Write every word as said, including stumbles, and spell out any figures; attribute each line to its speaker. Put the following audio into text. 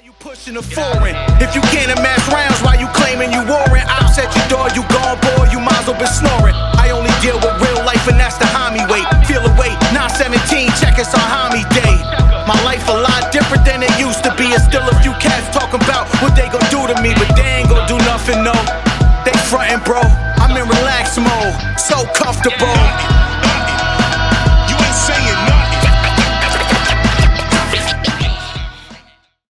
Speaker 1: You pushing a foreign. If you can't amass rounds, why you claiming you warrant? Ops at your door, you gone, boy, you might as well been snoring. I only deal with real life and that's the homie weight. Feel away, nine seventeen, check it's our homie day. My life a lot different than it used to be. And still a few cats talking about what they gon' do to me, but they ain't gon' do nothing, no. They frontin', bro, I'm in relax mode, so comfortable.